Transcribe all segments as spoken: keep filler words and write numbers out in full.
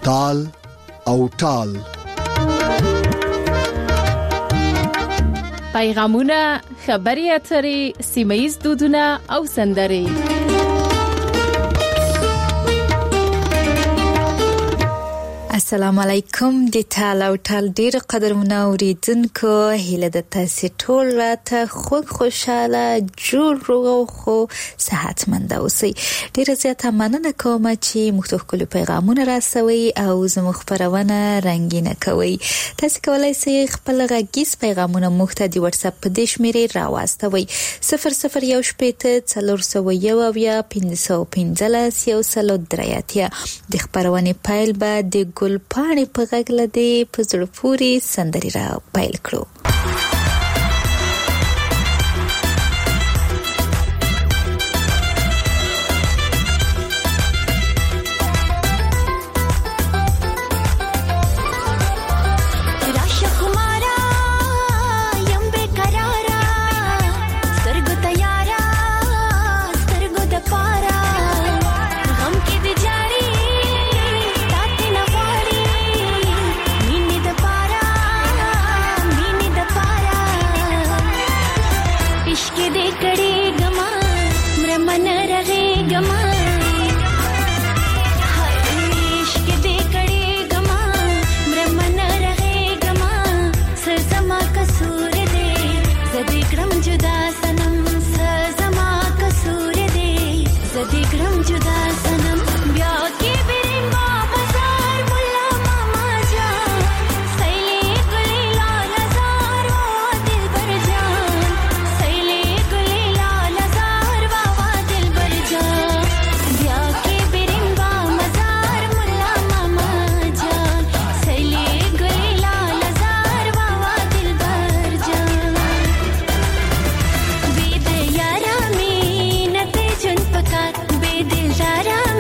تال او ټال. پیغامونه، خبري اترې، سیمه‌ییز دودونه او سندرې. السلام علیکم. د ټال او ټال ډیر قدرمنه اوریدونکو، هیله د تاسو ټول راته خوږ خوشاله جوړ روغ خو صحتمند اوسئ. ډیر زیاته مننه کوم چې مختلف پیغامونه راسوي او زموږ خبرونه رنگینه کوي. تاسو کولای شئ خپل غږیز پیغامونه موږ ته د واتس اپ په دې شمیرې راواستوي: صفر صفر یو شپږ څلور سوه یو اویا پنځه سوه پنځلس یو سل درې اتیا. د خبرونې پیل به د ګل پاڼې په غږ لدی په زړه پورې سندري را پیل کړو. Be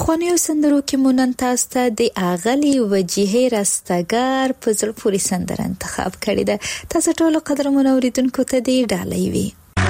پخوانیو سندرو کې مونږ تاسو ته د اغلی وجیه راستګار په زړه پورې سندره انتخاب کړې ده. تاسو ټول قدرمن اوریدونکو ته دې ډالۍ وي.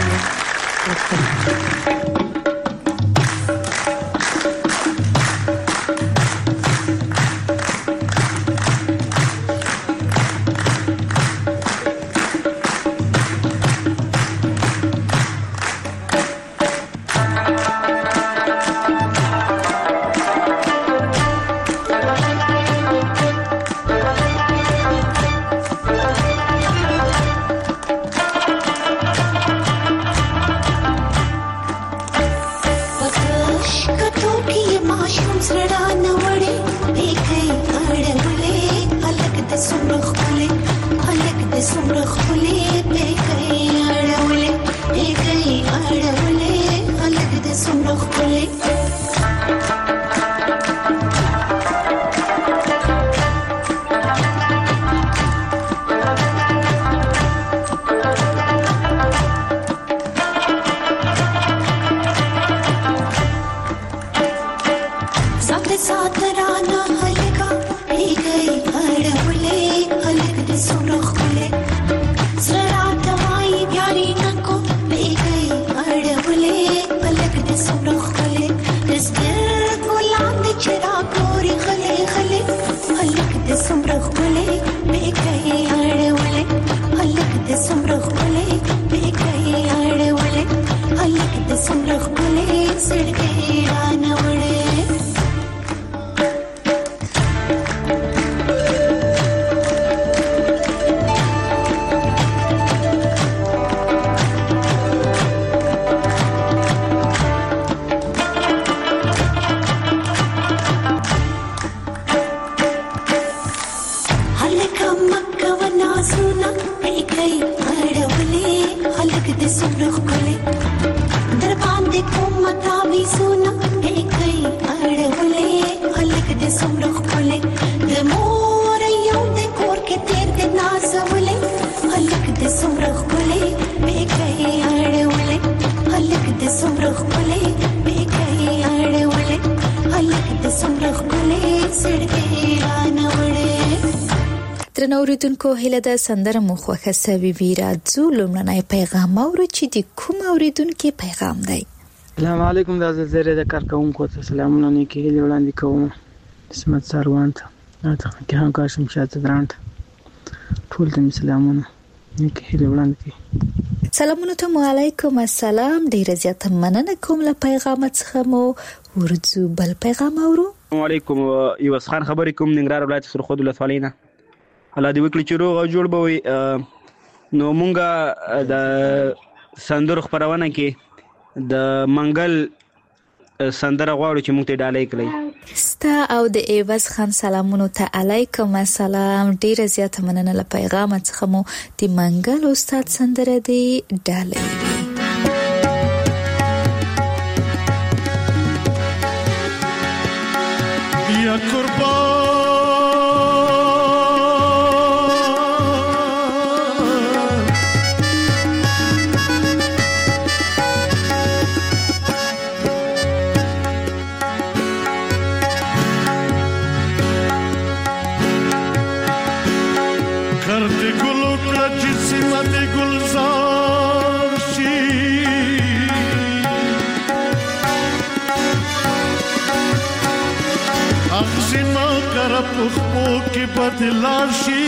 درنوریدونکو هله د سندره مو خوښه سوي وي. راځو لومړنی پیغام اورو چې د کوم اوریدونکو پیغام دی. السلام علیکم. د زیره د کارکونکو ته سلامونه نیکی هله وړاندې کوم. اسمت سروان ته اته کې هم کاشم شاته درانت ټول ته سلامونه نیکی هله وړاندې کوي. سلامونه ته علیکم السلام. ډیر زیات مننه کوم له پیغام څخه مو ورځو بل پیغام اورو. السلام علیکم. یو خان خبرې کوم ننګرهار ولایت سرخود ولسوالینا. الله دې وکړي چې روغ او جوړ به وي. نو مونږه د سندرو خبرونه کې د منګل سندره غواړو چې مونږ ته ډالۍ کړئ. ستا او د ایواز خان سلامونه ته علیکم السلام. ډیر زیات مننه له پیغام څخه مو د منګل استاد سندره دی ډالۍ وي. یا قربان کرتے گلو کا جسمت گلزار شی اغزنا کرپ خبو کی بدلار شی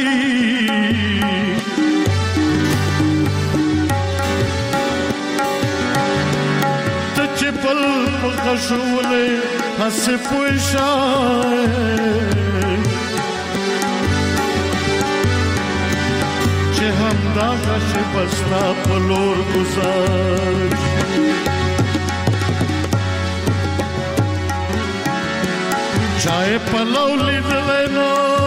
تچ پل پخشولے ہس پوشائے हम दागा से बसना पलोर गुजार चाहे पलौ लिद लेना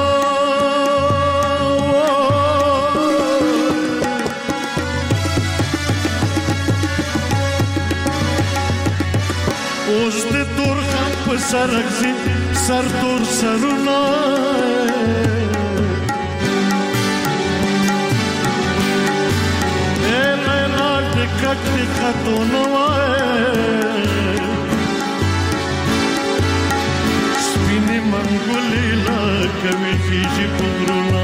ओस दे तोर खप सरक सी सर तोर सरुना کټ خاتون وای منګولې لکه ویښیږي په غرونه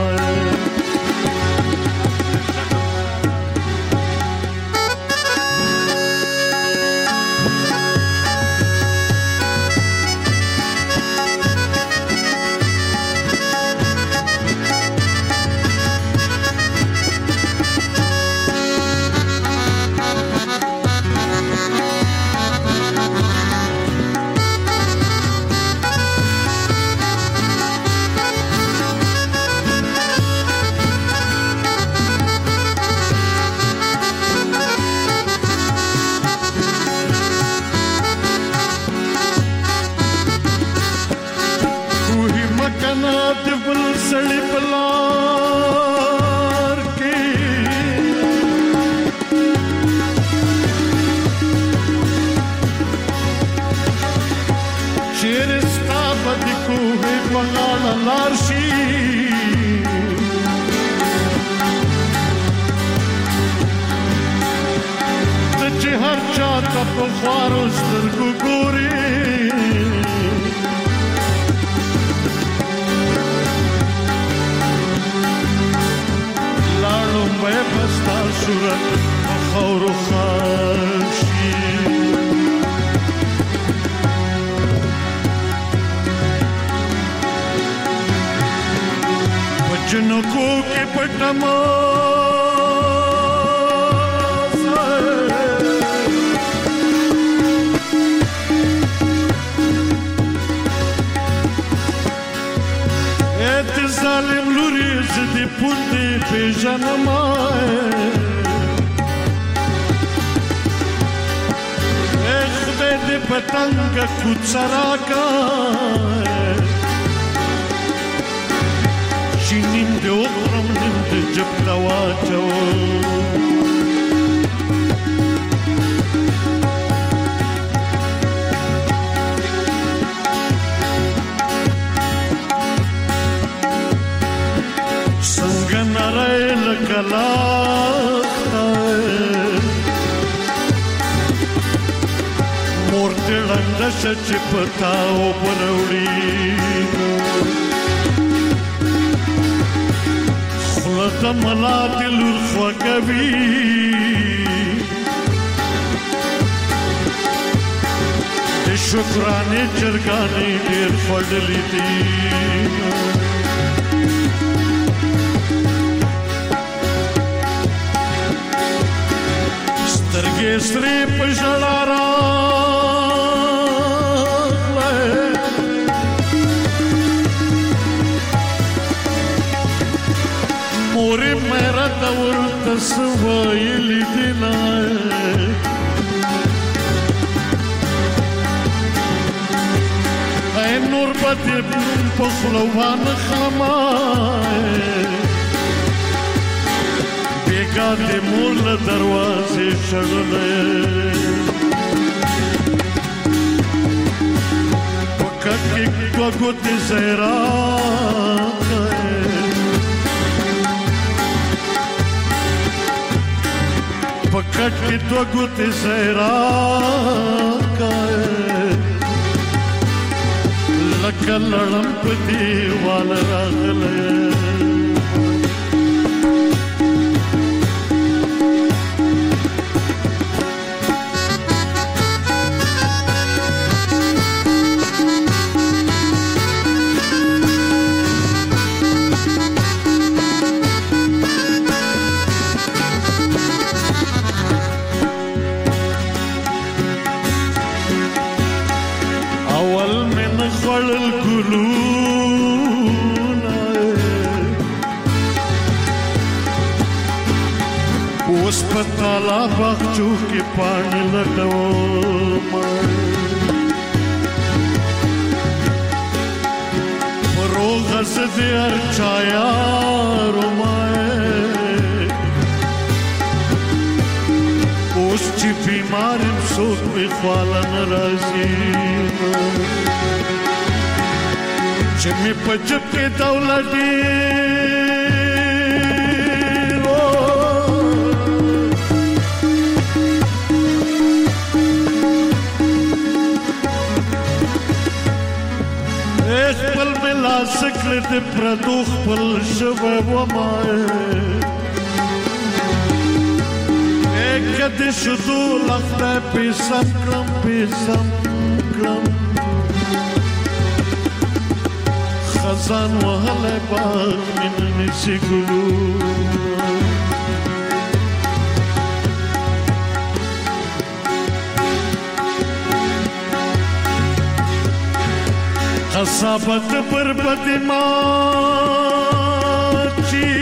شکرانه چرګانې ډېر خوړلې دي سترګې سرې په ژړا راغلې مورې مې راته ورته څه ویلي دي نه نور پتی پخلوان خمائے بیگا دی مول دروازے شغلے پکت کی گوگت زیران پکت کی گوگت زیران لکه لړم په دیوال راغلی پتالا باغچو کې پانی لټوم پروغ زدي ارچایا رومای اوس چې بیمارم څوک په خواله ناراضي چې مې په جب کې دولت سکل د پردو خپل شوه وما کد شدو لخته پیسم کړم پیسم کړم خزان وهله باغ من نشي ګلو خصابت پر بدماچی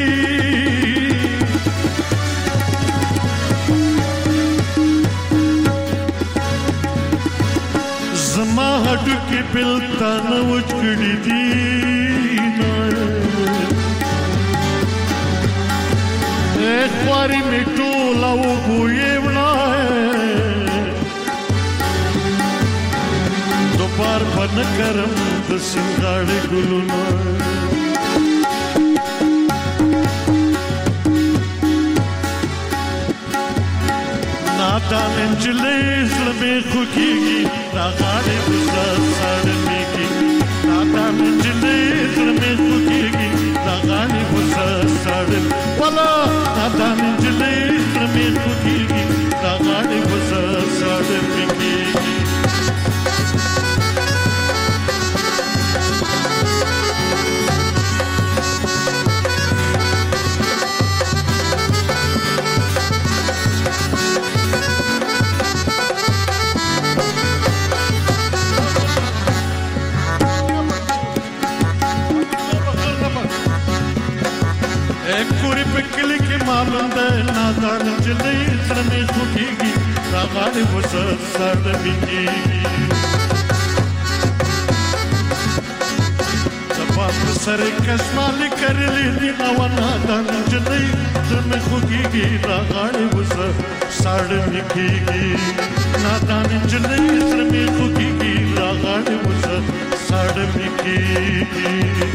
زما هډو کې بلتا نو وچړې دي اے خواري میټو لاو ګوې ونا دوپار پن کرم د سنگاړې ګلونو نادان انجلې زلمې خوږيږي راغړې بزا سړې کې نادان انجلې زلمې خوږيږي راغړې بزا سړې ولا نادان انجلې زلمې خوږيږي راغړې بزا سړې کې مالنده نادان جلې سرمې خوږيږي راغړې وسه سړې کېږي سپاس سره کشمالي کړلې دي نو نادان جلې سرمې خوږيږي راغړې وسه سړې کېږي نادان جلې سرمې خوږيږي راغړې وسه سړې کېږي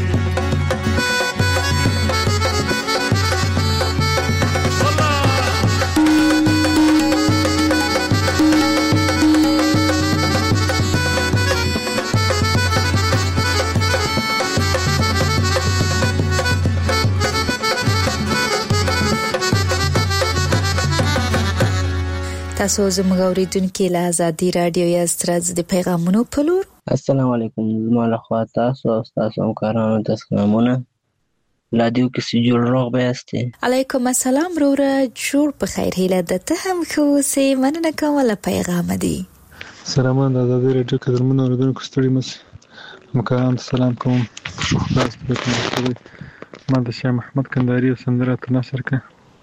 تاسو زموږ اوریدونکو له ازادي رادیو یا سترز د پیغامونو په لور السلام علیکم زما له خوا تاسو او تاسو همکارانو ته سلامونه رادیو کې سې جوړ روغ بیاسته علیکم السلام وروره جوړ په خیر هیله ده ته هم خو سې مننه کوم له پیغام دی سلامونه د ازادي رادیو کې درمنو اوریدونکو ستړي مس همکارانو سلام کوم خلاص به کوم ما د شاه محمد کندهاري سندره تناصر کا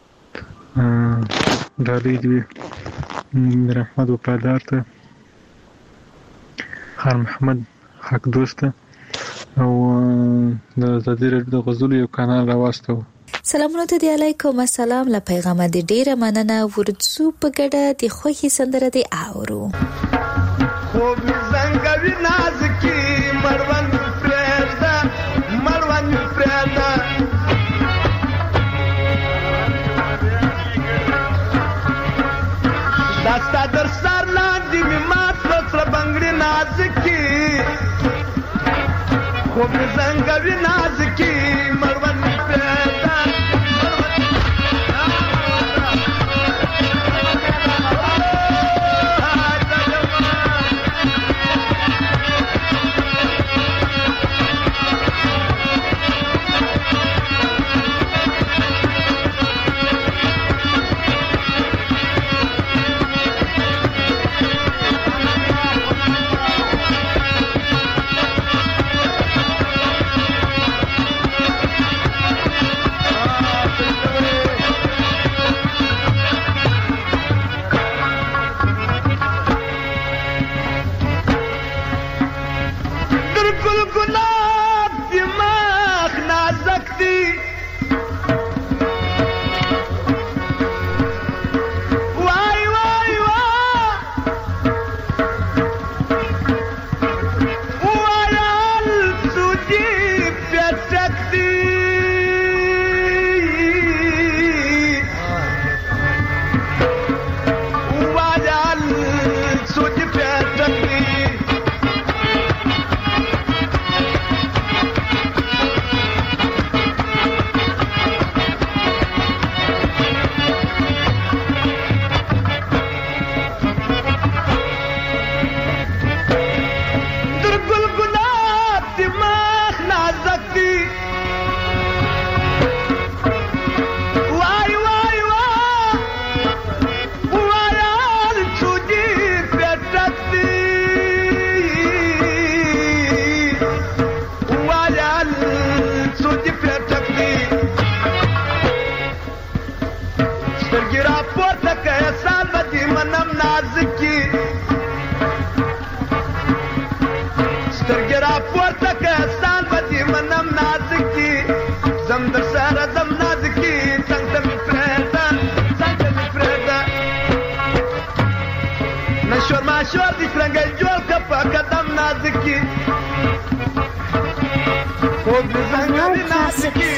دالي دی میر احمد وفادار ته خان محمد حق دوست او د ازادي رادیو د غزل یو کانال راوستو سلامونه ته دی علیکم السلام له پیغام دی ډیره مننه ورڅو په ګډه دی خوخي سندره دی اورو خوب زنګوي ناز کی مروان پردا مروان پردا داستا در سر لاندې می مات سره بنگړي نازکی خوب زنګوي نازکی مروان پردا نازکي سترګې راپورته که ستان به دې منم نازکي زم در سره زم نازکي څنګ ته مې پرېږده څنګ ته مې پرېږده نه شور ماشور دې شرنګی جوړ که په قدم نازکي خوب مې ځنګلي نازکي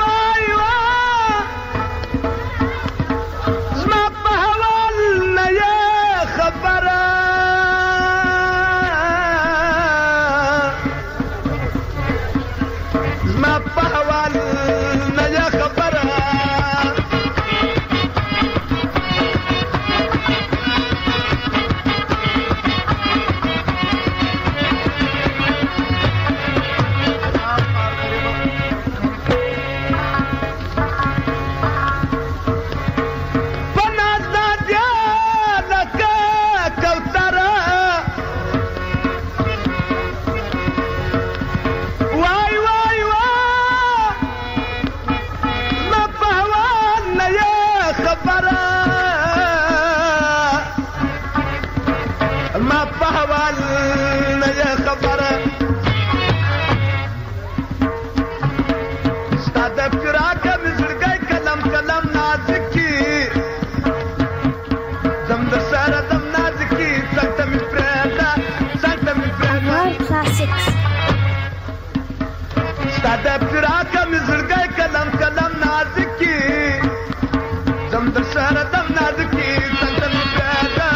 Yeah. زما په حوال نه یې خبره ستا د فراق مې زړګی کلم کلم نازکي زم در سره دم نازکي څنګ ته مې پرېږده څنګ ته مې پرېږده ستا د فراق مې زړګی کلم کلم نازکي زم در سره دم نازکي څنګ ته مې پرېږده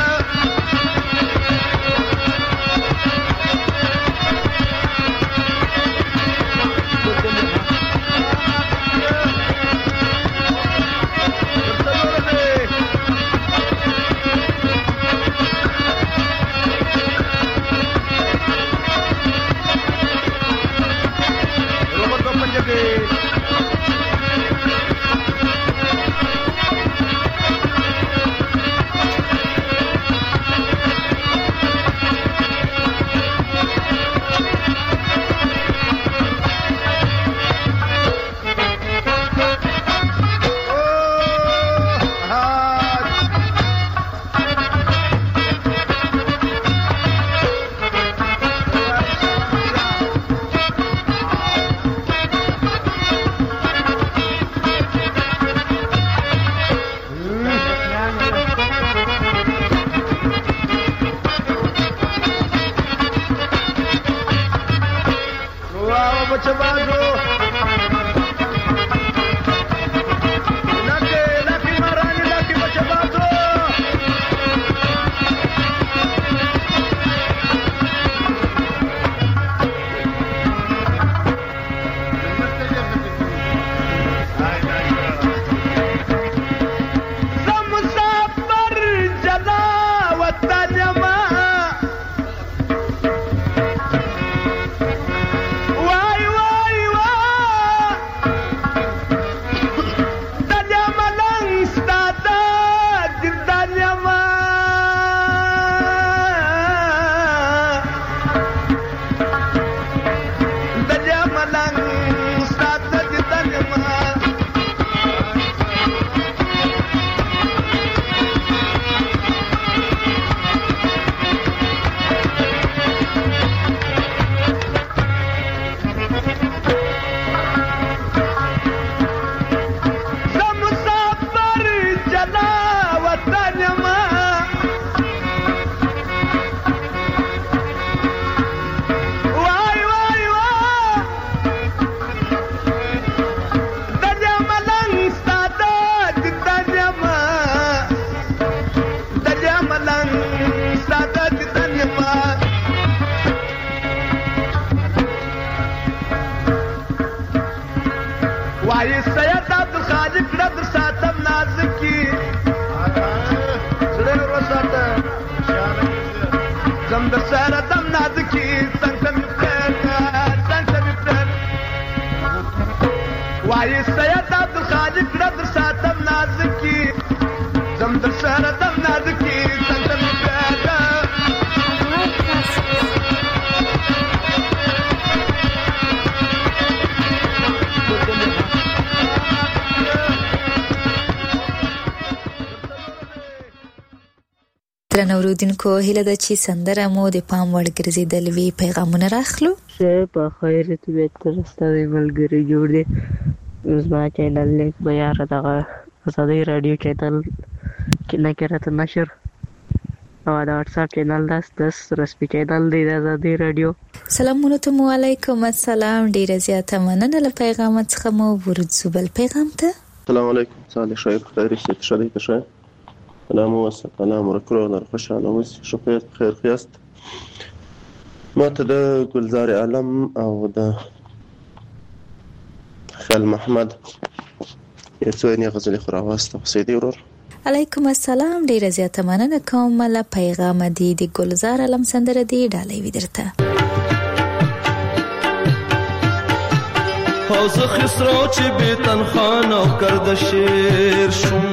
درنو اوریدونکو هیله ده چې سندره مو د پام وړ ګرځېدلې وي. پیغامونه راخلو. ښه په خیر طبیعت سره د ملګري جوړ دی. زما چینل لیک به یاره دغه ازادۍ راډیو چینل کې نه کې راته نشر او د واتساپ چینل داس دس رسمي چینل دی د ازادۍ راډیو. سلامونه ته مو علیکم السلام. ډیره زیاته مننه له پیغامات څخه مو ورځو بل پیغام ته. السلام علیکم. صالح شاید خیلی شد شدی تشه سلام و سلام و رکرو در خوشحال و شکر خیر خیاست. ما ته د گلزار عالم او د خال محمد یو څو نه غزل خو راوسته سیدی ورور. علیکم السلام. ډیره زیاته مننه کوم له پیغام دی د گلزار عالم سندره دی ډالۍ ودرته. حوض خسرو چې به تنخان او کرد شیر شوم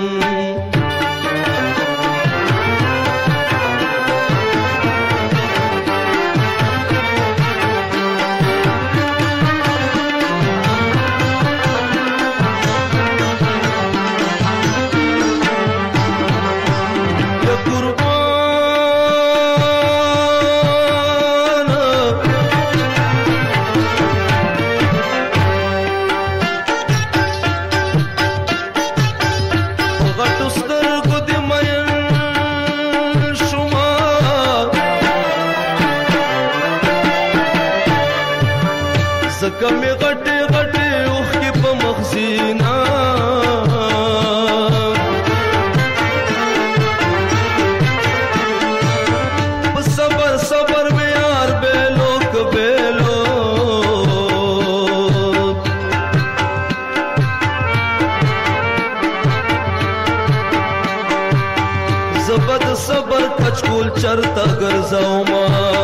زکه مې غټې غټې اوښکې په مخزینا په صبر صبر مې یار بیلو که بیلو زبد صبر کچکول چرته ګرځومه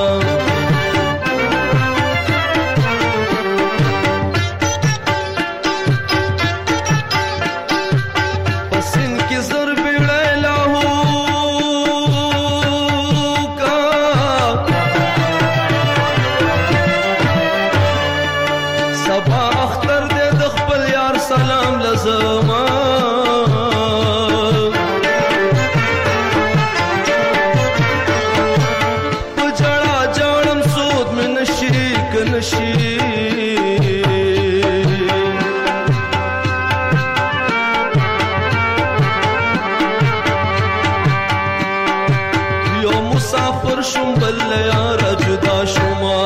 مسافر شم بل یار جدا شما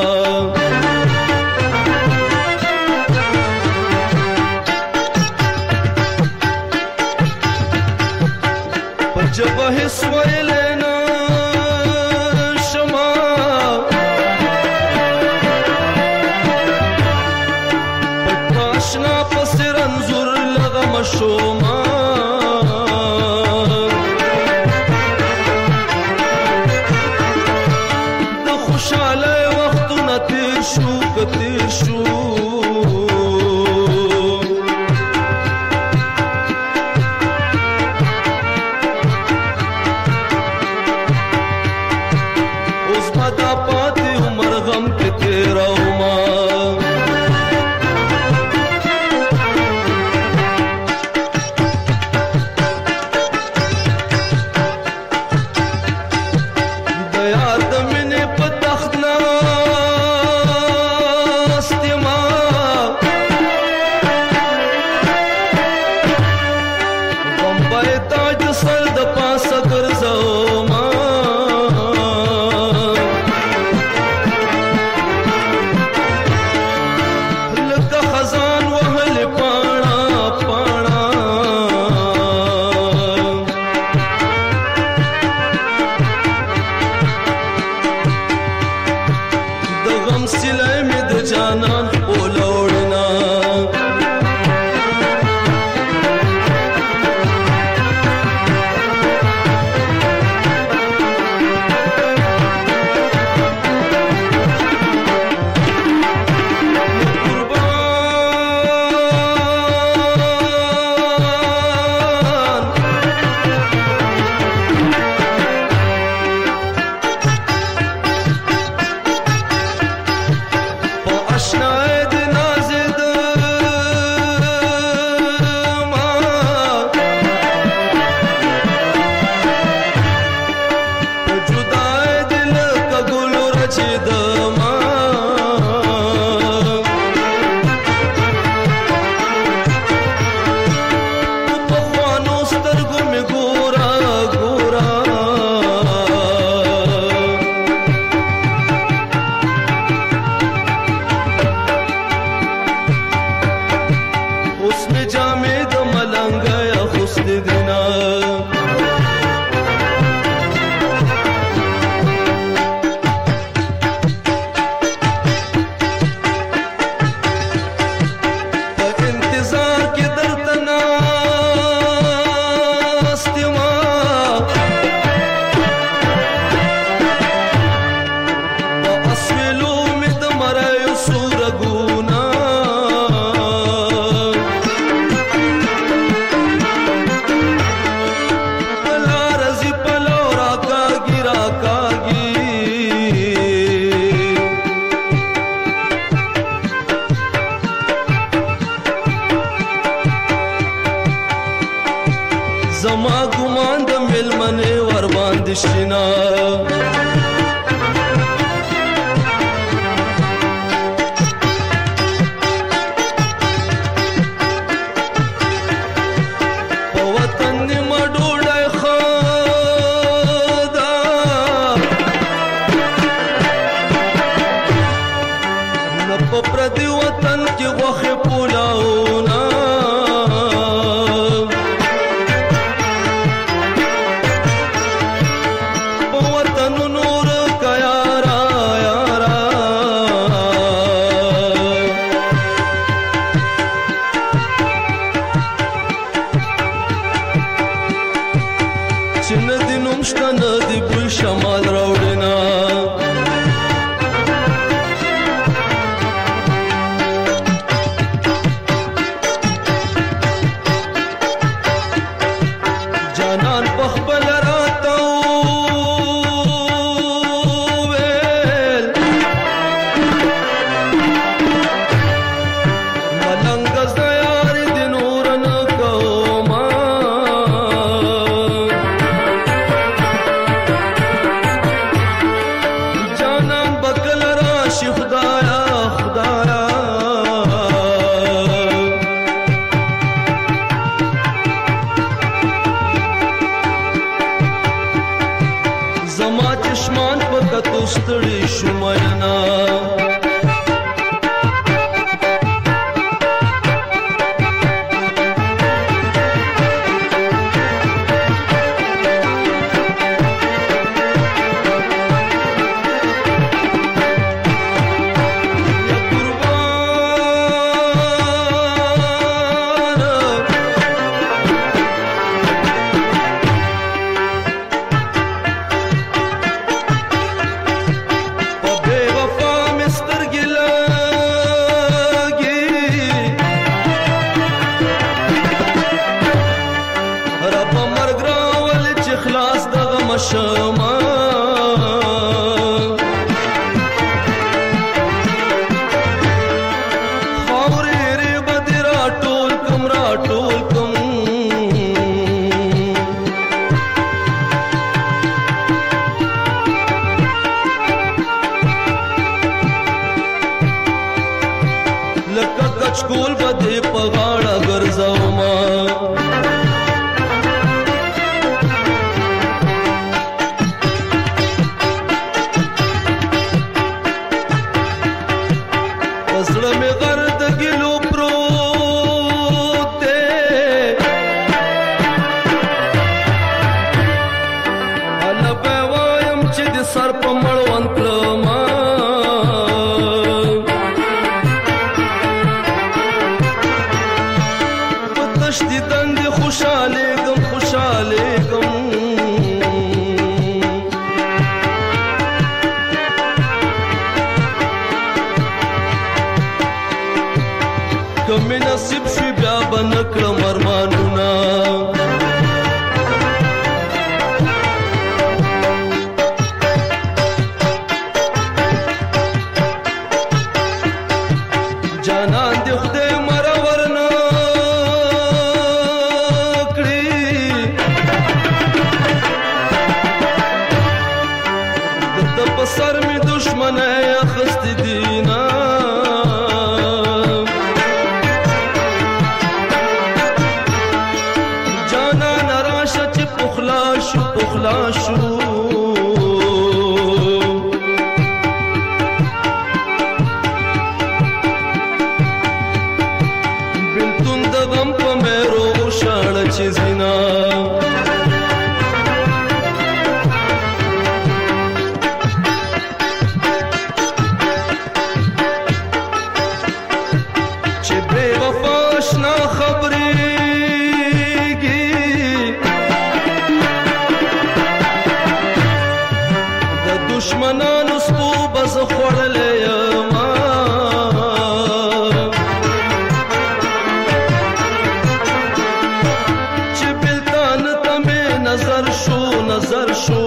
پجبه هس ویلینا شما پاشنا پسر انظر لغم شما تیر شو اوس مدا پاتې عمر غم کې تیروما د یار د مینې په تخت نه زما ګمان د ملمنې ور باندې شینا په وطن نیمه ډوډۍ خدا نه په پردي وطن دی بوی شمال راوړینا جانان په خپل راته وویل ملنګ زه یار د نور نه کومه جانان به کله راشي خدایا خدایا زما چشمان په کتو ستړي شوم مینا شما خاورې ری بدې را ټول کم را ټول کم لکه کچکول بدې په غاړه ګرځوما زړه مې غرد ګلو پروت دی هله به وایم چې د سر په مړوند کړمه په تش دیدن دې خوشحالېږم خوشحالېږم کمی نصیب شوی بیا به نکړم ارمانونه جانان دې خدای مرور نه کړي د په سر مې دشمنۍ اخیستې دینه پخلا شو بلتون د غم په مېرو شاړه چې زینا چې بې وفا اشنا خبرې دشمنانو سپو بز خوړلې یما چې بلتان ته مې نظر شو نظر شو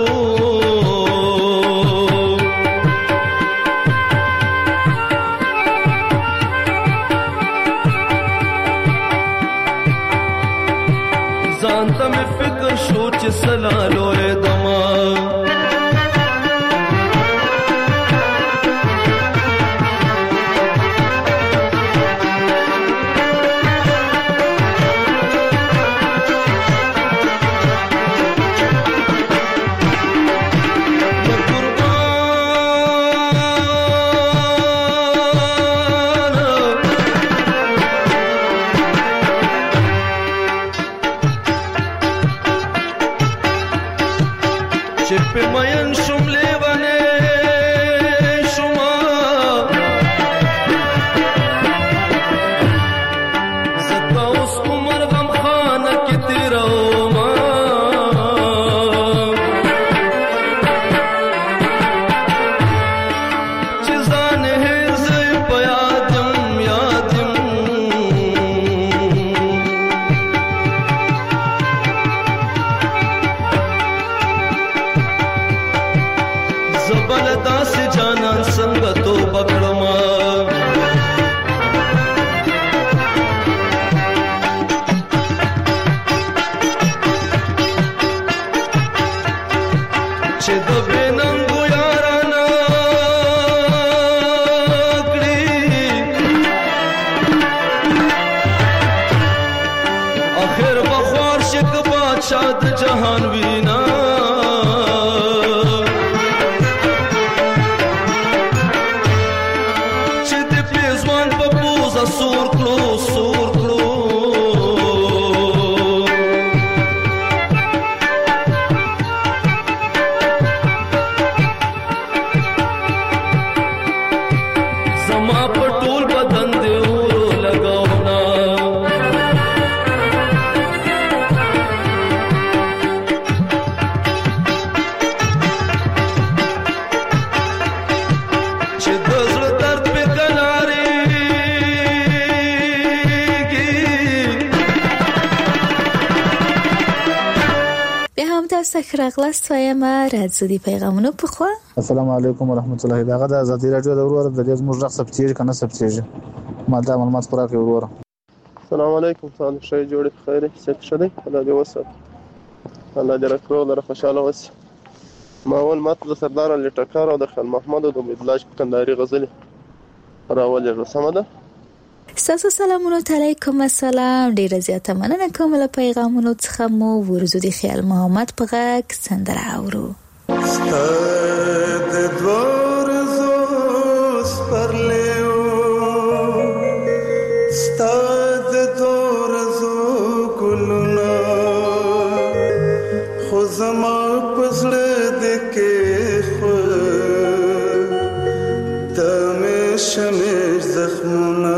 ځان ته مې فکر شو چې سلالو دما چې په مین شوم لیوانه شوما زکه اوس عمر غم خانه کې تیروما بلدا سے جانان څنګه توبه کړما چې د بننګو یارانا کړی اخر بخوار شک بادشاہ د جهان وینا چې د پیزوان په پوزه سور کړو سور کړو زما په ټول بدن دی اور لګاونا چې د زړه درد په کنارېږي بیا هم تاسو ته ښه راغلاست وایم. راځو د پیغامونو په خوا. السلام علیکم ورحمت الله. دغه د ازادي راډیو د ورور د دې زموږ رخ ثبتېږي کنه ثبتېږي ما دا معلومات خورا کوي ورور. السلام علیکم صالح شي جوړ خیر ست شدی الله دې وسه الله دې راکړو لره خوشاله وس. ما اول ماته د سردار علي ټکر او د خان محمد او د مدلاج کنداري غزل راولې رسمه ده. ستاسو سلامونو ته علیکم السلام. ډیره زیاته مننه کوم له پیغامونو څخه. مو ورزو د خیال محمد په غږ سندره اورو. ستاد دوار زوس پر لیو ستاد دوار زو ګلونا خو زما پسړه دکې خو دمه شمش زخمونه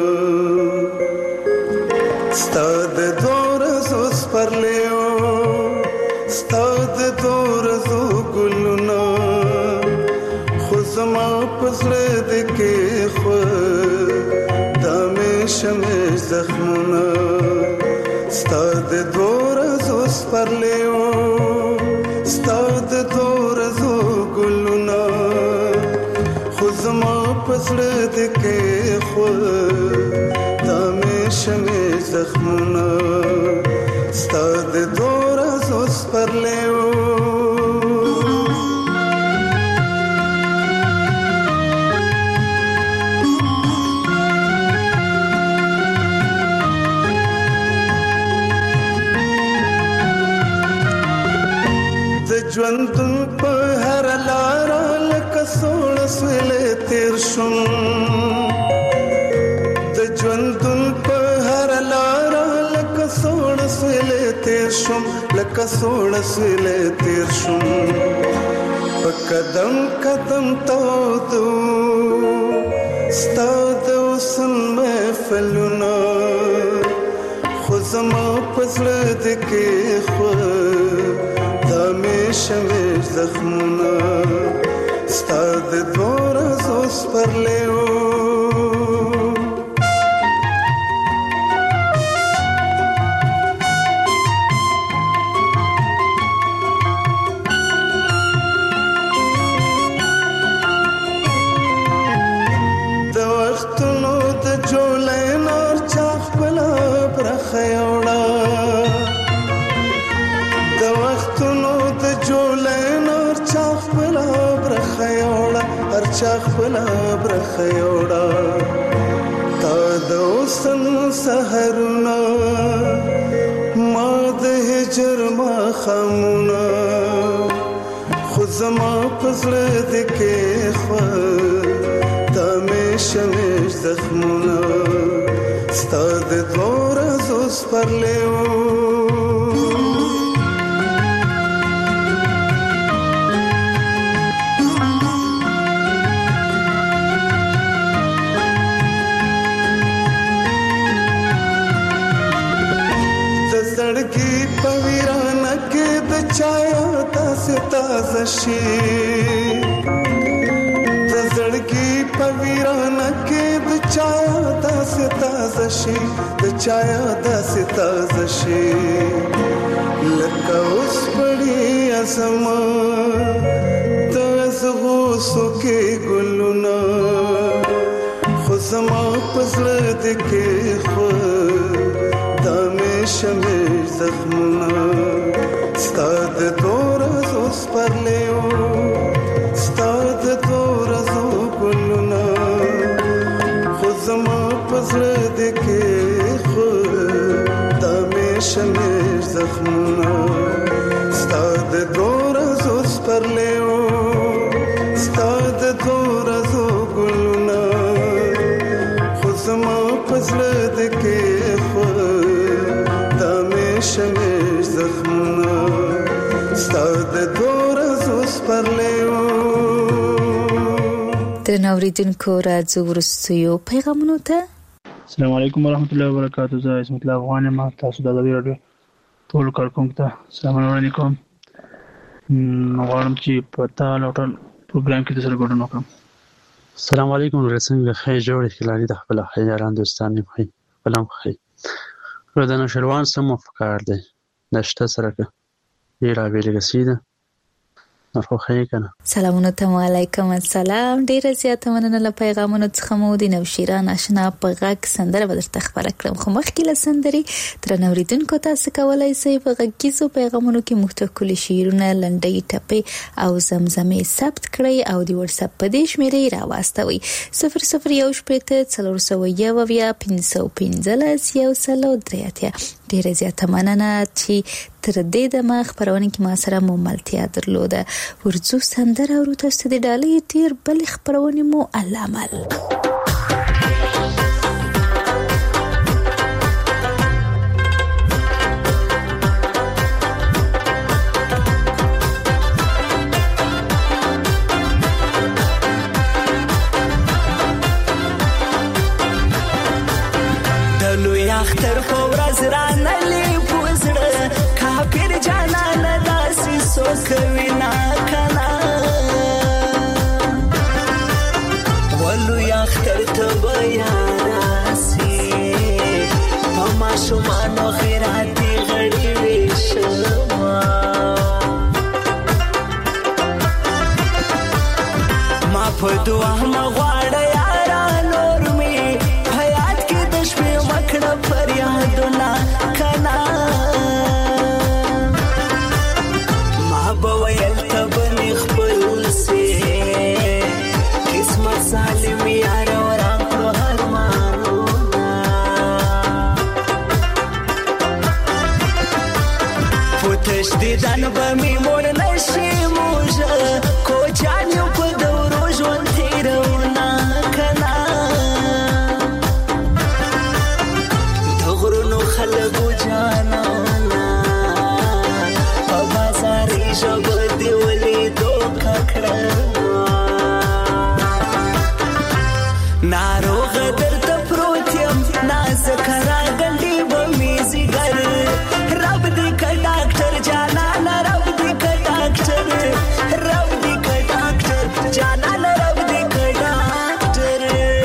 ستاد دوار زوس پر لیو ستاد دوار زو ګلونا خو زما پسړه دکې خو دمه شمش زخمونه ستاد دوار زوس پر لیو ستاد دوار زو ګلونا خو زما پسړه دکې خو دمه شمش زخمونه ستاد دوار زوس پر لیو. ژوندون په هر لار لکه سوړ سویلې تیر شوم د ژوندون په هر لار لکه سوړ سویلې تیر شوم لکه سوړ سویلې تیر شوم په قدم قدم تودو ستا د حسن محفلونه خو زما په زړه دکې خو دمه شمش زخمونه ستا د دوار زوس پر لیو. د وختونو د جولای نور چاخ بلا برخه یوړه د وختونو د جولای نور چاخ بلا برخه یوړه هر چاخ بلا برخه یوړه تا د اوسن سحرونه ما د هجر ما خمونه خو زما پزړه دکې خو دمه شمش زخمونه ستا د دوار زوس پر لیو. زړګي په ویرانه کې د چایا تاسو تازه شي د زړګي په ویرانه کې د چایا تاسو تازه شي د چایا تاسو تازه شي لکه اوس پړی اسما تاسو پزړه دې کې خو دا مې شمیر زخمونه ستا د تور زوس پرلیو ستا د تور زو ګلونه خو زما پزړه دې کې خو دا مې شمیر زخمونه ستا د تور زوس پرلیو ستا د تور زو ګلونه خو زما پزړه دې کې خو دا مې شمیر زخمونه ستا د تور زوس پرلیو. درنو اوریدونکو راځو وروستیو پیغامونو ته. السلام علیکم ورحمۃ اللہ وبرکاتہ. زه اسمت الله افغان یم. تاسو د ازادي راډیو ټول کارکونکو ته سلام علیکم. غواړم چې په تاسو ټول پروګرام کې د سره ګډون وکړم. السلام علیکم ورسنګ خیر جوړ خلالي د خپل حیران دوستانه خې فلم خې ردانه شروان سم فکر دی نشته سره کې ډیر ویلګ سیده نو خې کنه. سلامونه ته علیکم السلام. ډیر زیاته مننه له پیغامونو څخه مو د نوشیران آشنا په غږ سندره بدرته خبره کړم. خو مخکې له سندري تر نوریدونکو تاسو کولای شئ په غږیزو پیغامونو کې مختلف شعرونه لنډۍ ټپې او زمزمې ثبت کړئ او د واتس اپ په دې شمیرې راوستوي صفر صفر یو شپږ څلور سوه یو اویا پنځه پنځلس یو سلو درې اتیا. ډیر زیاته مننه چې تر دې دمه خبرونه کې ما سره مو ملتیا درلوده. ورځو سندره ورو تاسو د ډالۍ تیر بل خبرونه مو علامل. دلو یاختر فورز رانلی پوزړه کافر جانان داسې سوکوي نا کنا ولو یاختر ته بیا راسي پما شومانو خیراتي غړي وشما ما په دعا ما غواړه یارا نور می حیات کې د شپې مکړه فریادونه کنا ما بویل تبنی خپل سي قسمت ظالم یار وران کړو هر مانونا پوتش دي دان بمي مور نشي موجه کو جانو په دورو ژوند تیرونه کنا دغرونو خلګو جانا په بازار ژوند دی ولې دوکا کړه ناروغ درته پروت یم نازک راغلی به مې زیګر رب دې که ډاکټر جانان رب دې که ډاکټر رب دې که ډاکټر جانان رب دې که ډاکټر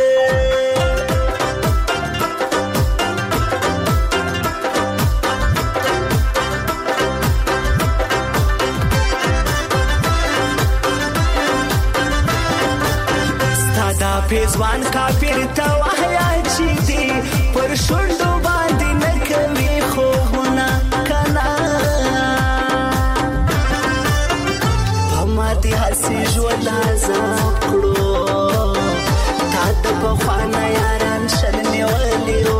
پیزوان کافر ته وحیا چې دی پر شوندو باندې نه کوي خوونه کنا پماتي هسي ژوند عذاب کړو تا ته په خوانه یاران شل نیولیو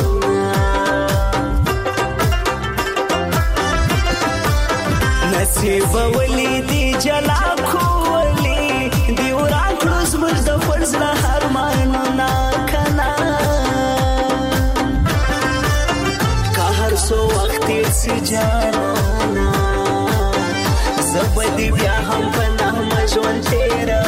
نصیب ولی دی جلا کولی دی وران کړوز مرد فرض لا هر مانونا کنا که هر سو وخت سی جانا زبدی بیا هم پناه مجون تیرا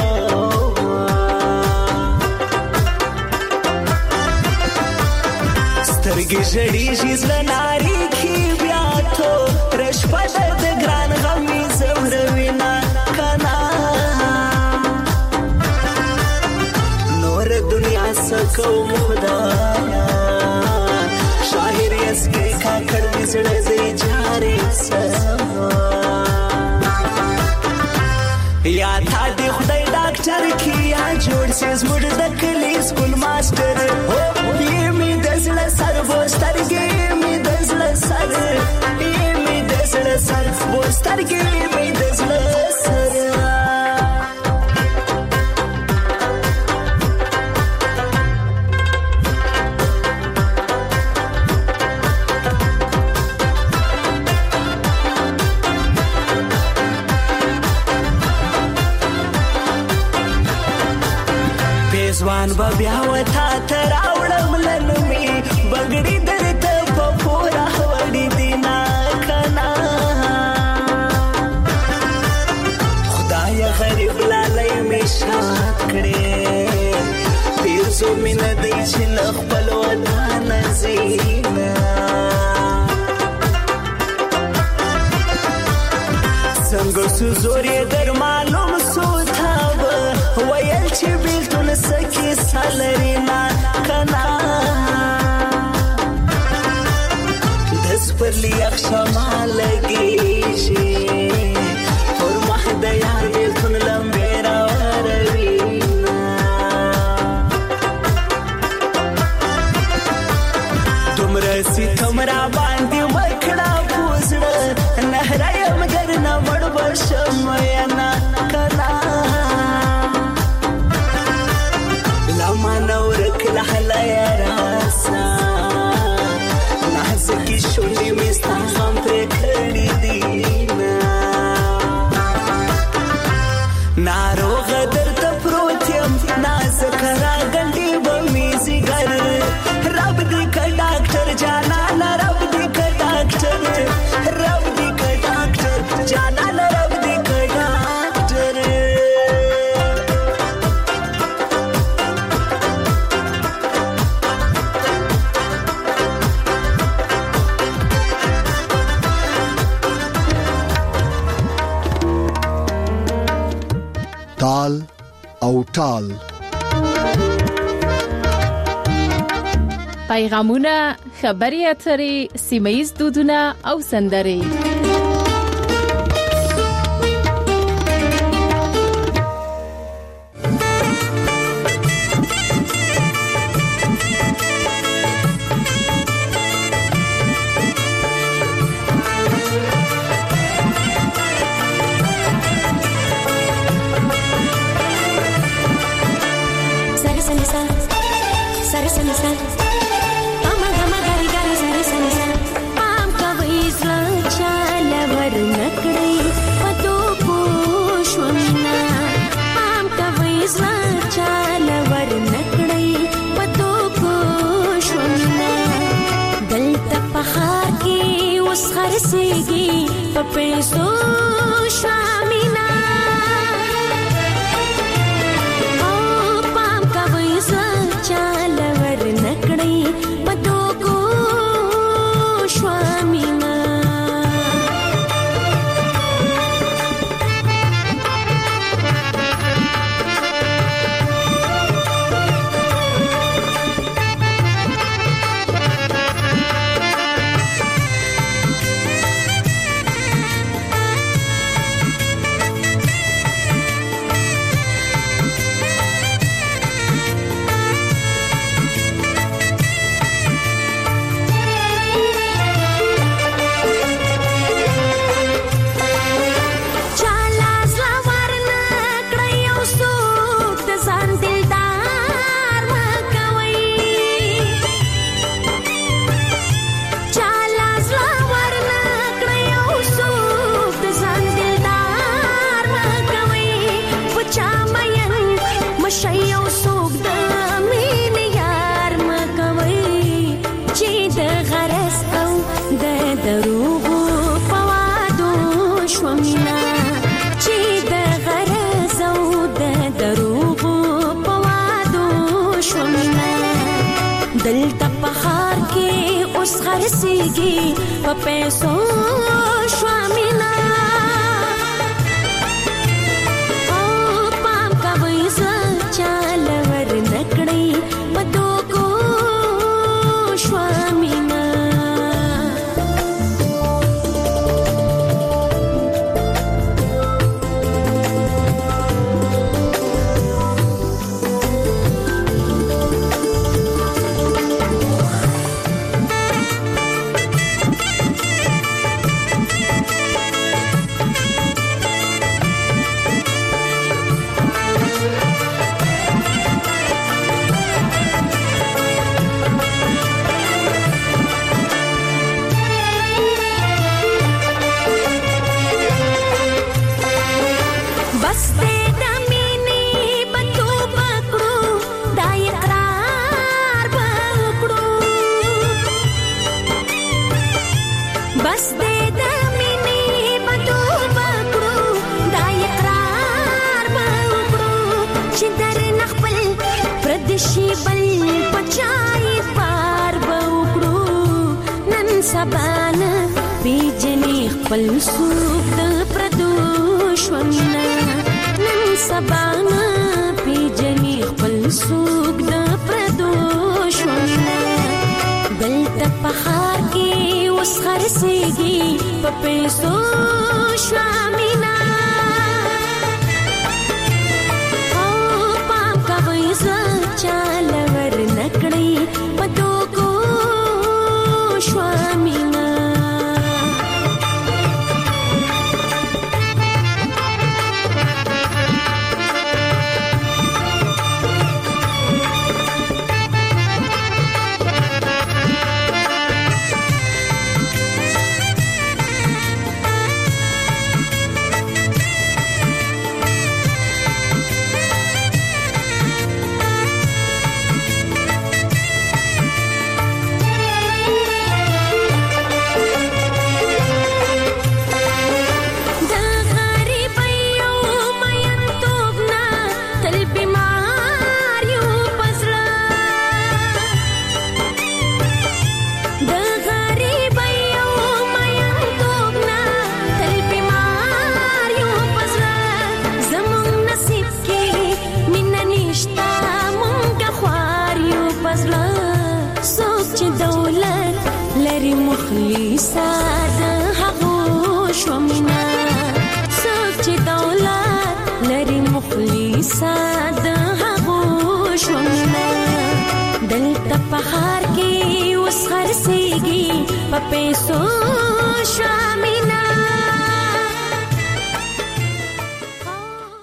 سترګې ژړې ژزله ناری کی بیا تو رشپد د ګران غمي زوروي نا کنا نور دنیا سکو خدایا شاهر اسکی کا کړ زړه دې جاري سما یا تا دې خدای ډاکټر ډاکټر کیا جوړ سي زموږ د کلی سکول ماستر او یې می د زړه سر بوسترګې می د زړه سر یې می د زړه سر بوسترګې می د زړه سر ځوان به بیا وتا ته راوړم لنمې بګړي درته په پوره وړي دینا کنا خدای غریب لالی مې شاد کړې پیرزو مینه دی چې له خپل وطن زینا څنګه سو زور یې در معلوم سو تابه ویل چې بیلتون سکی سالرینا کنا دس پر لی اخشما لگیشی پر محد یار بیلتون لمبیرا وروینا دمرسی کمرا باندی وکڑا پوزڑا نهرایم گرنا وڑ بشم ینا کنا لحلا یا راسا نازکی شونډې مې ستا غم پرې کړي دينا ناروغه درته پروت یم نازکه راګنډې به مې ځیګر رب دې که ډاکټر جانانه رب دې که ډاکټر رب دې که ډاکټر جانانه رب دې که ډاکټر تال او ټال پیغامونه خبري اترې سیمه‌یز دودونه او سندرې पैसो स्वामीना ओ पाम का वैसा चालवर नकड़ी पतो को स्वामीना دلته په خار کې اوس خرڅېږي په پیسو شوامینا او پام کوئ زه چاله ور نکړئ په دوکو شوامینا بس دې د مینې بتو پکړو دا اقرار پکړو بس دې د مینې بتو پکړو دا اقرار پکړو چې در نخپل پردشي بل پچای پار پکړو نن سبان پیجنې خپل سوق د پردوشونه نن سبانا پیجنې خپل سوق د پردوشونه دلته په ښار کې اوس خرڅېږي په پیسو شوامینا او پام کوئ زه چاله ور نکړئ په دوکو شوامینا مخلصا د هغو شومینا څوک چې دولت لري مخلصا د هغو شومینا دلته په ښار کې اوس خرڅېږي په پیسو شومینا